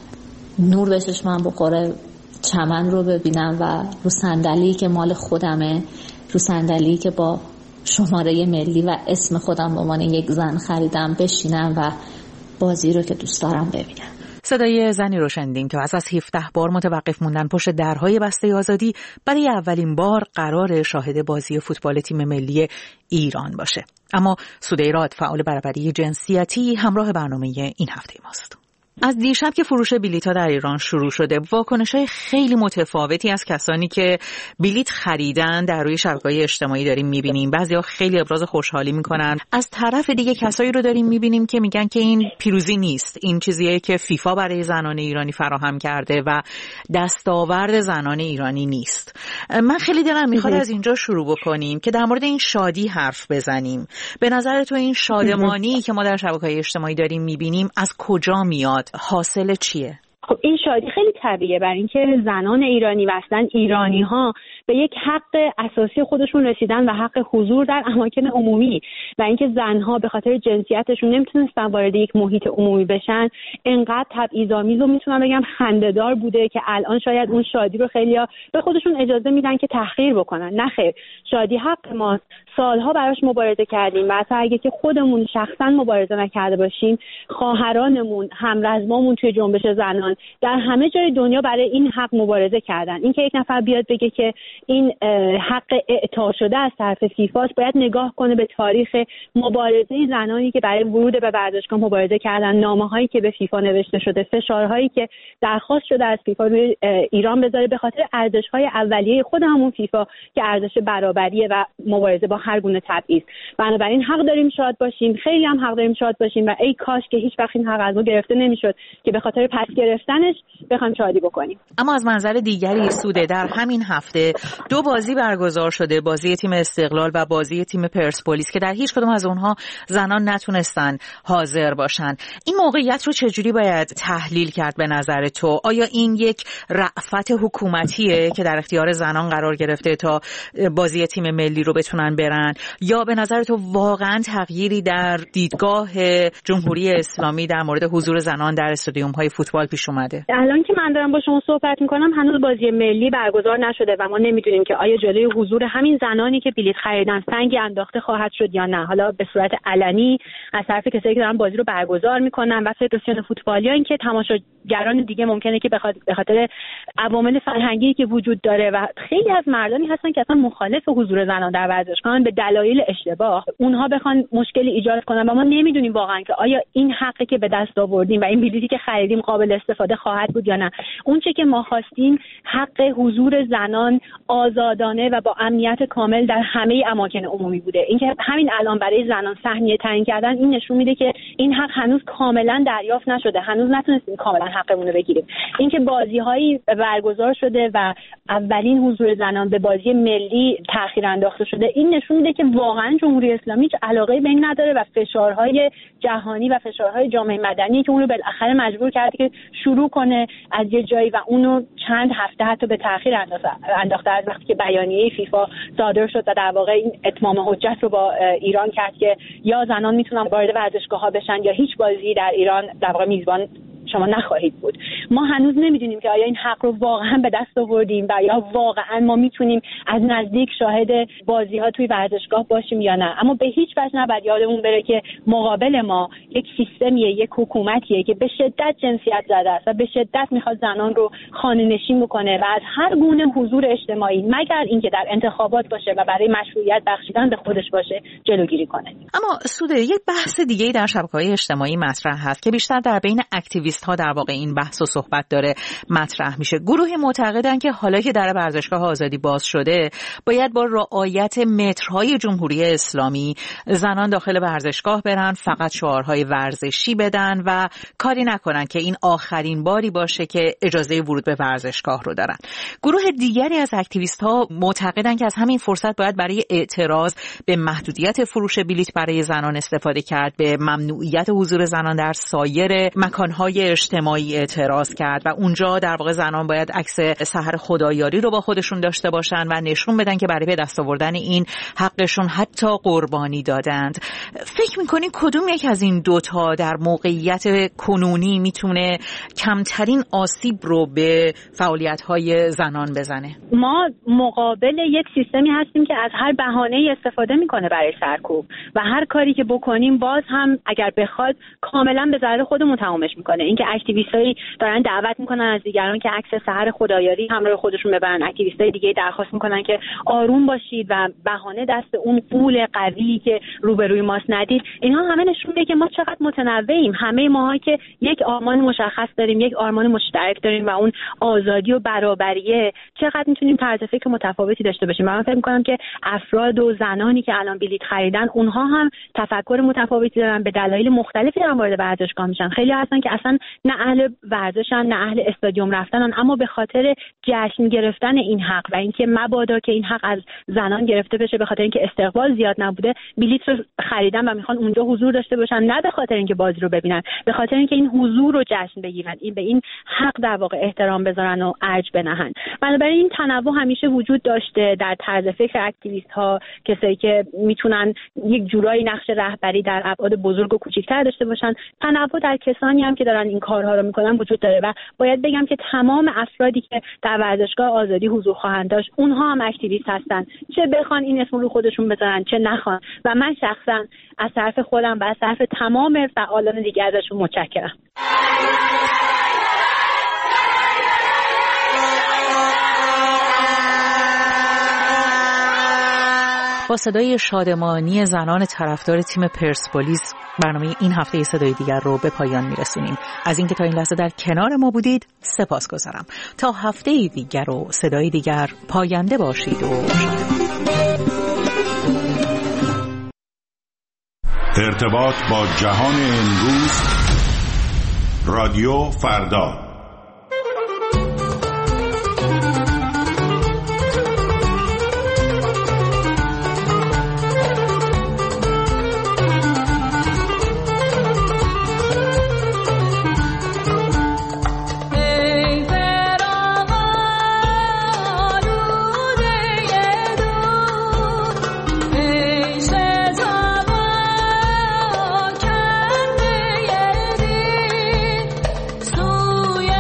نور به چشمم بخوره، چمن رو ببینم و رو صندلی که مال خودمه، رو صندلی که با شماره ملی و اسم خودم به عنوان یک زن خریدم بشینم و بازی رو که دوست دارم ببینم. صدای زنی رو شنیدیم که از 17 بار متوقف موندن پشت درهای بسته آزادی برای اولین بار قرار شاهد بازی فوتبال تیم ملی ایران باشه. اما سودیراد، فعال برابری جنسیتی، همراه برنامه این هفته ماست. از دیشب که فروش بلیط‌ها در ایران شروع شده، واکنش‌های خیلی متفاوتی از کسانی که بلیط خریدن در روی شبکه‌های اجتماعی داریم می‌بینیم. بعضی‌ها خیلی ابراز خوشحالی می‌کنن. از طرف دیگه کسایی رو داریم می‌بینیم که میگن که این پیروزی نیست، این چیزیه که فیفا برای زنان ایرانی فراهم کرده و دستاورد زنان ایرانی نیست. من خیلی دلم می‌خواد از اینجا شروع بکنیم که در مورد این شادی حرف بزنیم. به نظر تو این شادمانی که ما در شبکه‌های اجتماعی داریم می‌بینیم از کجا میاد؟ حاصل چیه؟ خب این شادی خیلی طبیعیه، برای اینکه زنان ایرانی و اصلا ایرانی ها به یک حق اساسی خودشون رسیدن و حق حضور در اماکن عمومی و اینکه زنها به خاطر جنسیتشون نمیتونستن وارد یک محیط عمومی بشن، انقدر تبعیض‌آمیز و میتونم بگم خنده‌دار بوده که الان شاید اون شادی رو خیلیا به خودشون اجازه میدن که تحقیر بکنن. نه خیر، شادی حق ماست، سالها براش مبارزه کردیم و حتی اگه که خودمون شخصا مبارزه نکرده باشیم، خواهرانمون، همرزمامون توی جنبش زنان در همه جای دنیا برای این حق مبارزه کردن. اینکه یک نفر بیاد بگه که این حق اعطا شده از طرف فیفاست، باید نگاه کنه به تاریخ مبارزه زنانی که برای ورود به ورزشگاه مبارزه کردن، نامه‌هایی که به فیفا نوشته شده، فشارهایی که درخواست شده از فیفا روی ایران بذاره به خاطر ارزش‌های اولیه خود همون فیفا که ارزش برابریه و مبارزه با هر گونه تبعیض. بنابراین حق داریم شاد باشیم، خیلی هم حق داریم شاد باشیم و ای کاش که هیچ وقت این حق از ما گرفته نمی‌شد که به خاطر پس گرفتنش بخوایم شادی بکنیم. اما از منظر دیگری سوده، در همین هفته 2 بازی برگزار شده، بازی تیم استقلال و بازی تیم پرسپولیس که در هیچ کدوم از اونها زنان نتونستن حاضر باشن. این موقعیت رو چجوری باید تحلیل کرد به نظر تو؟ آیا این یک رأفت حکومتیه که در اختیار زنان قرار گرفته تا بازی تیم ملی رو بتونن برن، یا به نظر تو واقعا تغییری در دیدگاه جمهوری اسلامی در مورد حضور زنان در استادیوم‌های فوتبال پیش اومده؟ الان که من دارم با شما صحبت میکنم هنوز بازی ملی برگزار نشده و ما نمیدونیم که آیا جلوی حضور همین زنانی که بلیط خریدن سنگی انداخته خواهد شد یا نه، حالا به صورت علنی از طرف کسایی که دارن بازی رو برگزار میکنن و فدراسیون فوتبال، یا اینکه تماشاگران دیگه ممکنه که به خاطر عوامل فرهنگی که وجود داره و خیلی از مردانی هستن که اصلا مخالف حضور زنان در ورزشگاه به دلایل اشتباه، اونها بخوان مشکلی ایجاد کنن و ما نمیدونیم واقعا که آیا این حقی که به دست آوردیم و این بلیطی که خریدیم قابل استفاده خواهد بود یا نه. اون چه که ما خواستیم حق حضور زنان آزادانه و با امنیت کامل در همه اماکن عمومی بوده. اینکه همین الان برای زنان سهمیه تعیین کردن، این نشون میده که این حق هنوز کاملا دریافت نشده، هنوز نتونستیم کاملا حقمون رو بگیریم. اینکه بازی‌هایی برگزار شده و اولین حضور زنان به بازی ملی تأخیر انداخته شده، این نشون میده که واقعا جمهوری اسلامی هیچ علاقه‌ای به این نداره و فشارهای جهانی و فشارهای جامعه مدنی که اون رو بالاخره مجبور کرده که شروع کنه از یه جایی و اونو چند هفته حتی به تأخیر انداخته از وقتی که بیانیه فیفا صادر شد و در واقع این اتمام حجت رو با ایران کرد که یا زنان میتونن وارد ورزشگاه‌ها بشن یا هیچ بازی در ایران در واقع میزبان شما نخواهید بود. ما هنوز نمیدونیم که آیا این حق رو واقعا به دست آوردیم و یا واقعا ما میتونیم از نزدیک شاهد بازی‌ها توی ورزشگاه باشیم یا نه. اما به هیچ وجه نباید یادمون بره که مقابل ما یک سیستمیه، یک حکومتیه که به شدت جنسیت زده است و به شدت میخواد زنان رو خانه‌نشین بکنه و از هر گونه حضور اجتماعی مگر اینکه در انتخابات باشه و برای مشروعیت بخشیدن به خودش باشه جلوگیری کنه. اما سوده، یک بحث دیگه در شبکه‌های اجتماعی مطرح هست که بیشتر در بین اکتیویست‌ها در واقع این بحث و صحبت داره مطرح میشه. گروهی معتقدن که حالا که در ورزشگاه آزادی باز شده باید با رعایت مترهای جمهوری اسلامی زنان داخل ورزشگاه برن، فقط شعارهای ورزشی بدن و کاری نکنن که این آخرین باری باشه که اجازه ورود به ورزشگاه رو دارن. گروه دیگری از اکتیویست‌ها معتقدن که از همین فرصت باید برای اعتراض به محدودیت فروش بلیت برای زنان استفاده کرد، به ممنوعیت حضور زنان در سایر مکانهای اجتماعی اعتراض کرد و اونجا در واقع زنان باید عکس سحر خدایاری رو با خودشون داشته باشن و نشون بدن که برای به دست آوردن این حقشون حتی قربانی دادند. فکر می‌کنی کدوم یک از این دوتا در موقعیت کنونی میتونه کمترین آسیب رو به فعالیت‌های زنان بزنه؟ ما مقابل یک سیستمی هستیم که از هر بهانه‌ای استفاده میکنه برای سرکوب و هر کاری که بکنیم باز هم اگر بخواد کاملا به ضرر خودمون تمامش میکنه. اینکه اکتیویستایی دارن دعوت میکنن از دیگران که عکس سحر خدایاری همراه خودشون ببرن، اکتیویستای دیگه درخواست میکنن که آروم باشید و بهانه دست اون غول قوی که روبروی ماست ندید، اینها همه نشون میده که ما چقدر متنوعیم. همه ماها که یک آرمان مشخص داریم، یک آرمان مشترک داریم و اون آزادی و برابریه، چقدر میتونیم طرز فکر متفاوتی داشته باشیم. من فکر میکنم که افراد و زنانی که الان بلیط خریدن اونها هم تفکر متفاوتی دارن، به دلایل مختلفی دارن وارد ورزشگاه میشن. خیلی هستن که اصلا نه اهل ورزشن نه اهل استادیوم رفتنن، اما به خاطر جشن گرفتن این حق و اینکه مبادا که این حق از زنان گرفته بشه، به خاطر اینکه استقبال زیاد نبوده بلیط رو خریدن و میخوان اونجا حضور داشته باشن، نه به خاطر اینکه بازی رو ببینن، به خاطر اینکه این حضور رو جشن بگیرن، این به این حق در واقع احترام بذارن و ارج بنهن. بنابراین این تنوع همیشه وجود داشته در طرز فکر اکتیویست ها، کسایی که میتونن یک جورایی نقش رهبری در ابعاد بزرگ و کوچیک‌تر داشته باشن. تنوع در کسانی هم که دارن این کارها رو میکنن وجود داره و باید بگم که تمام افرادی که در ورزشگاه آزادی حضور خواهند داشت اونها هم اکتیویست هستن، چه بخوان این اسم رو خودشون بذارن چه نخوان. و من شخصا از طرف خودم و از طرف تمام فعالان دیگه ازشون متشکرم. با صدای شادمانی زنان طرفدار تیم پرسپولیس برنامه این هفته صدای دیگر رو به پایان میرسونیم. از اینکه تا این لحظه در کنار ما بودید سپاسگزارم. تا هفته دیگر و صدای دیگر پاینده باشید و ارتباط با جهان امروز، رادیو فردا. سوی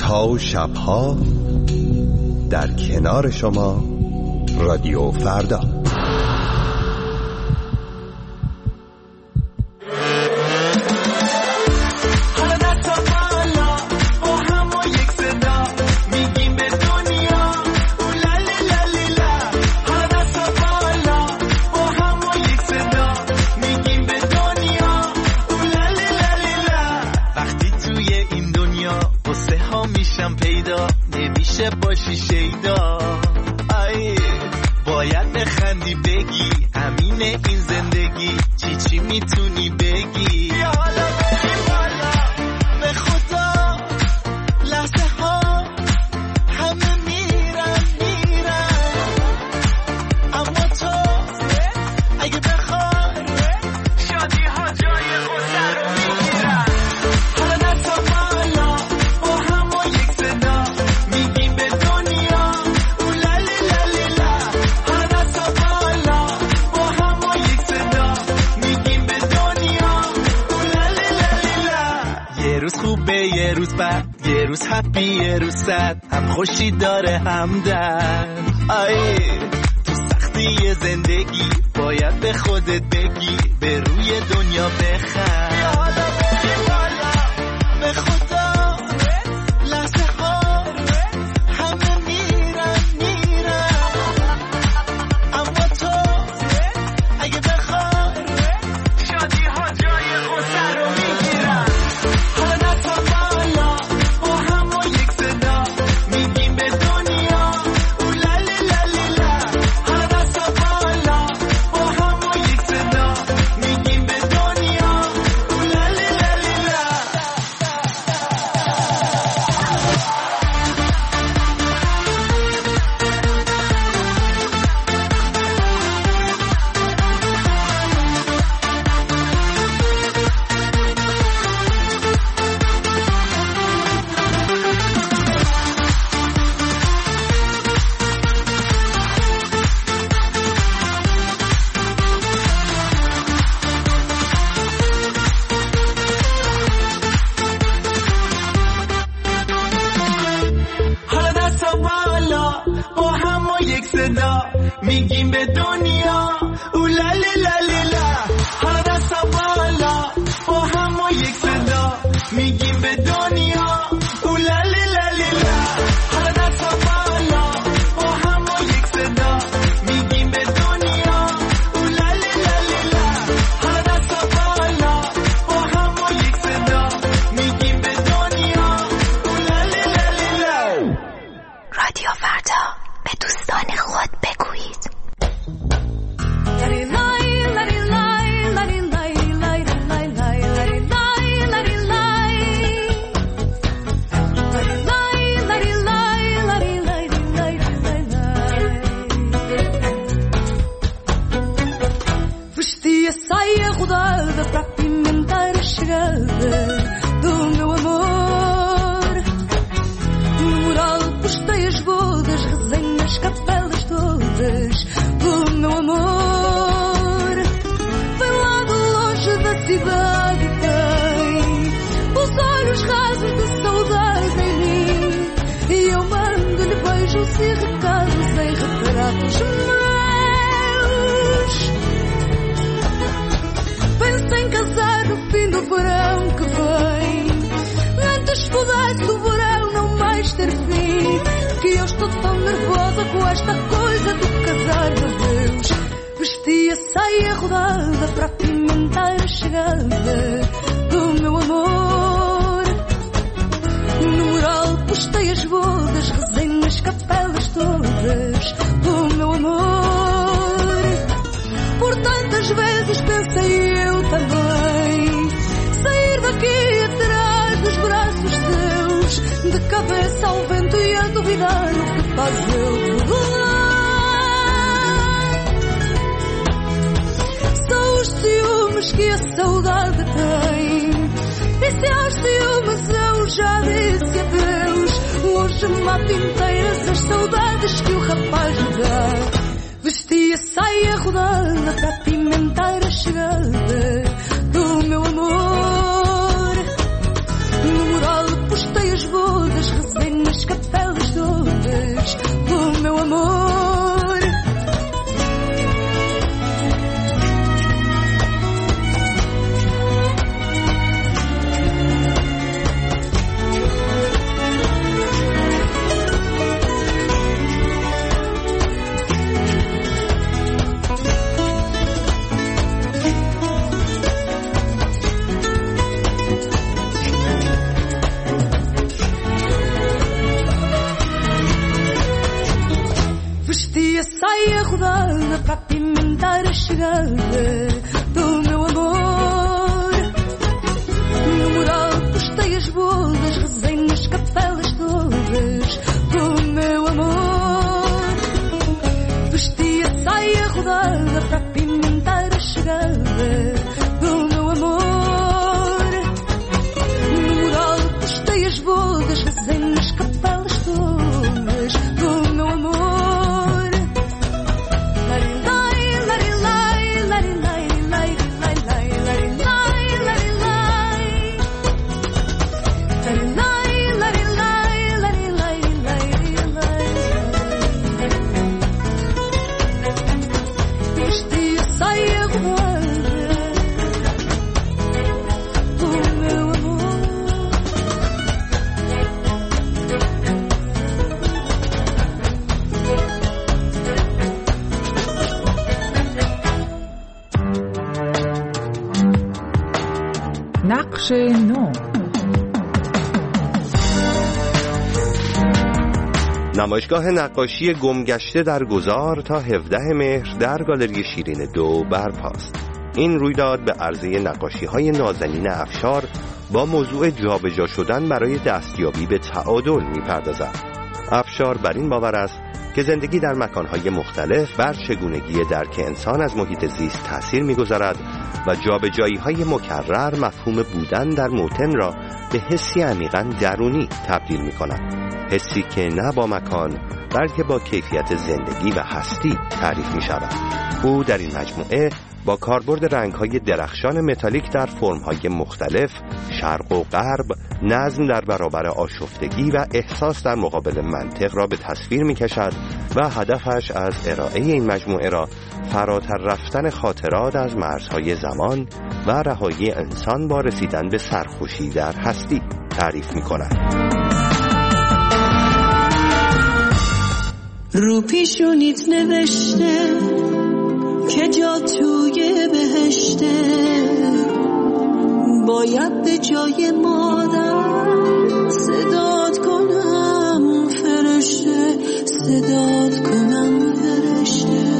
روزها و شبها در کنار شما رادیو فردا. باشی شیدا باید بخندی بگی امین این زندگی چی میتونی بگی حالا بریم بالا به خدا لحظه ها همه میرن اما تو اگه بخوای شادی ها جای غصه رو میگیرن حالا دستا بالا با هم و یک صدا میگیم به دنیا اولالی لالی لا حالا دستا بالا با هم و یک صدا میگیم به دنیا اولالی لالی لا یه روز خوبه یه روز بد یه روز هپی یه روز سد هم خوشی داره هم درد تو سختی زندگی باید به خودت بگی به روی دنیا بخند حالا بریم بالا به خدا لحظه ها همه میرن اما تو اگه بخوای شادی ها جای غصه رو میگیرن حالا دستا بالا با هم و یک صدا میگیم به دنیا اولالی لالی لا حالا دستا بالا با هم و یک صدا میگیم به دنیا اولالی لالی لا حالا دستا بالا با هم و یک صدا میگیم به دنیا اولالی لالی لا حالا دستا بالا با هم و یک صدا میگیم به دنیا اولالی لالی لا حالا دستا بالا با هم و یک صدا میگیم به دنیا اولالی لالی لا حالا دستا بالا با هم و یک صدا میگیم به دنیا اولالی لالی لا رادیو فردا به دوستان خود بگویید. Vestia saia rodada para apimentar a chegada do meu amor. No mural postei as bodas, rezei nas capelas todas do meu amor. Vem lá de longe da cidade e tem os olhos rasos de saudade em mim. E eu mando-lhe beijos e recados em retratos meus. Penso em casar no fim do verão que vem, antes pudesse o verão não mais ter fim. Que eu estou tão nervosa com esta coisa do casar, meu Deus. Vestia saia rodada para apimentar a chegada do meu amor. No mural postei as bodas, rezei nas capelas todas do meu amor. Por tantas vezes pensei eu também sair daqui atrás dos braços seus, de cabeça ao vento e a duvidar o que faz eu tudo lá. São os ciúmes que a saudade tem, e se aos ciúmes eu já disse adeus, hoje mato inteiras as saudades que o rapaz me dá. Vestia saia rodada para apimentar a chegada do meu amor. No mural postei as bodas, rezei todas, o meu amor. Vestia saia rodada para apimentar a chegada do meu amor. No mural postei as bodas, rezei nas capelas todas do meu amor. Vestia saia rodada para apimentar a chegada do meu amor. No mural postei as bodas, rezei nas capelas todas do meu amor. نقش نو. نمایشگاه نقاشی گمگشته در گذار تا 17 مهر در گالری شیرین 2 برپاست. این رویداد به عرضه نقاشی‌های نازنین افشار با موضوع جابجا شدن برای دستیابی به تعادل می‌پردازد. افشار بر این باور است که زندگی در مکان‌های مختلف بر چگونگی درک انسان از محیط زیست تأثیر می‌گذارد و جابجایی‌های مکرر مفهوم بودن در موطن را به حسی عمیقاً درونی تبدیل می‌کند. حسی که نه با مکان بلکه با کیفیت زندگی و هستی تعریف می‌شود. او در این مجموعه با کاربرد رنگ‌های درخشان متالیک در فرم‌های مختلف، شرق و غرب، نظم در برابر آشفتگی و احساس در مقابل منطق را به تصویر می‌کشد و هدفش از ارائه این مجموعه را فراتر رفتن خاطرات از مرزهای زمان و رهایی انسان با رسیدن به سرخوشی در هستی تعریف می‌کند. رو پیشونیت نوشته که جا توی بهشته، باید به جای مادر صدات کنم فرشته، صدات کنم فرشته.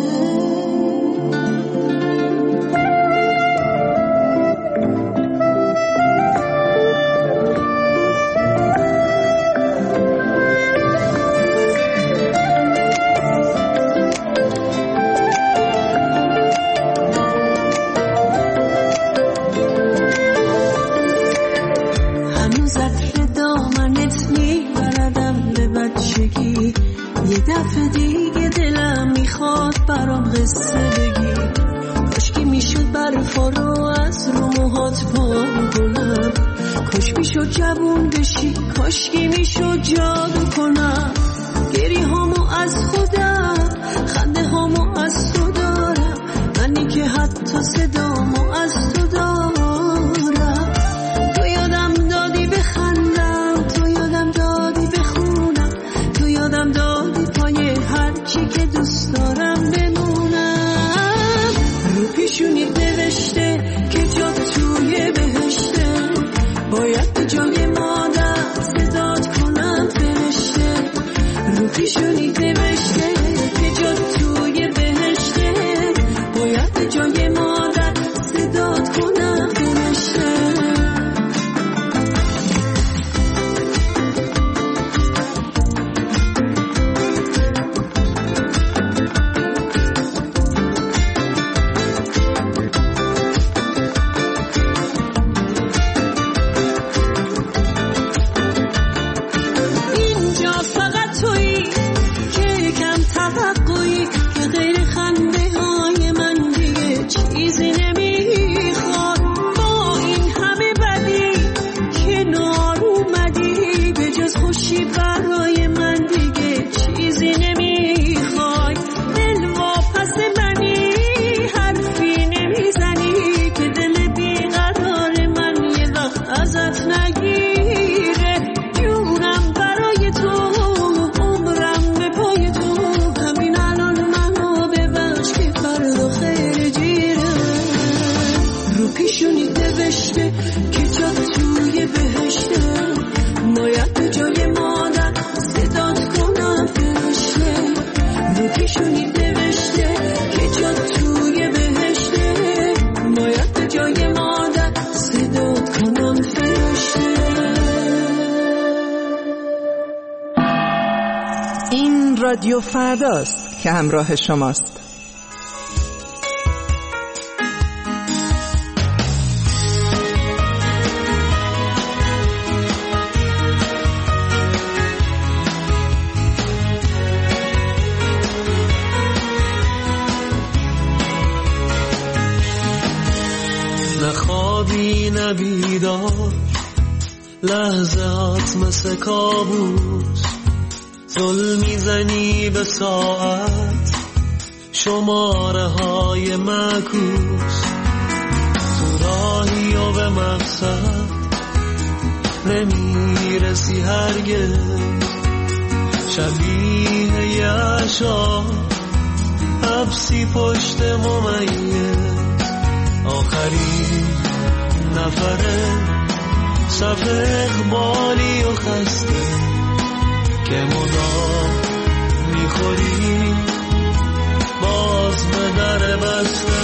دفعه دیگه دلم میخواد برام قصه بگی، کاشکی میشد برفا رو از رو موهات پام کنم، کاش میشد جوون بشی، کاشکی میشد جادو کنم، گری هامو از خودم، خنده هامو از تو دارم، منی که حتی صدامو از تو دارم. تو یادم دادی بخندم، تو یادم دادی بخونم، تو یادم دادی هرچی که دوست دارم بمونم. رو پیشونیت نوشته که جا توی بهشته، باید به جای مادر صدات کنم فرشته. رو پیشونیت نوشته که جا توی بهشته، باید به جای مادر صدات کنم فرشته. رادیو فرداست که همراه شماست. نخوابی نبیدار، لحظات مثل کابوس، زل میزنی به ساعت، شماره های معکوس، تو راهی و به مقصد نمیرسی هرگز، شبیه یه عشا حبسی پشت ممیز، آخرین نفره صف اقبالی و خسته که مدام میخوری باز به در بسته،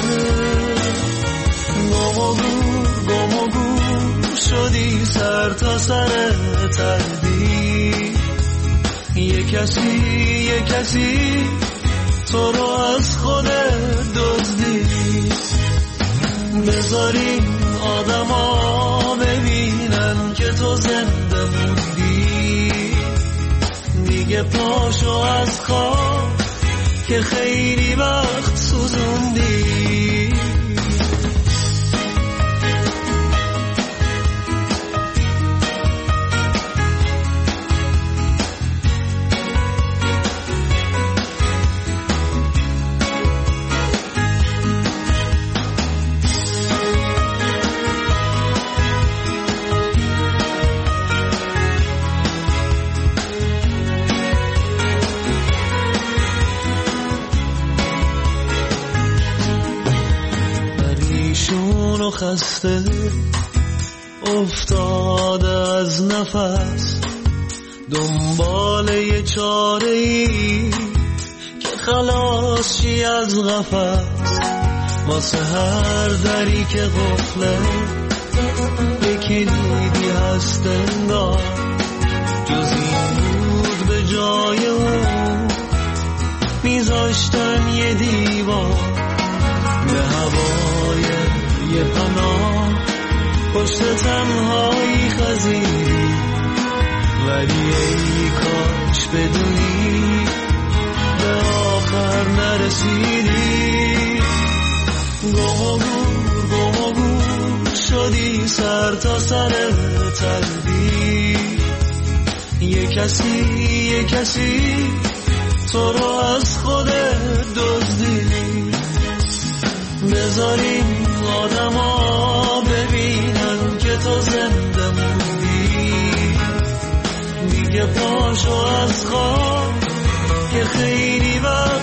گم و گور شدی سر تا سر تردید، یه کسی تو رو از خودت دزدید، بذاری آدم ها ببینن که تو زنده موندی، دیگه پاشو از خواب که خیلی وقت سوزوندی. خسته افتاده از نفس، دنبال یه چاره‌ای که خلاص شی از قفس، واسه هر دری که قفله یکی دیدی هست انگار، جز این بود به جای اون میذاشتن یه دیوار، به هوای یه پناه پشت تنهایی خزیدی، ولی ای کاش بدونی به آخر نرسیدی، گم و گور شدی سر تا سر تردید، یه کسی تو رو از خودت دزدید، بذاریم آدم ها ببینن که تو زنده موندی، دیگه پاشو از خواب که خیلی وقت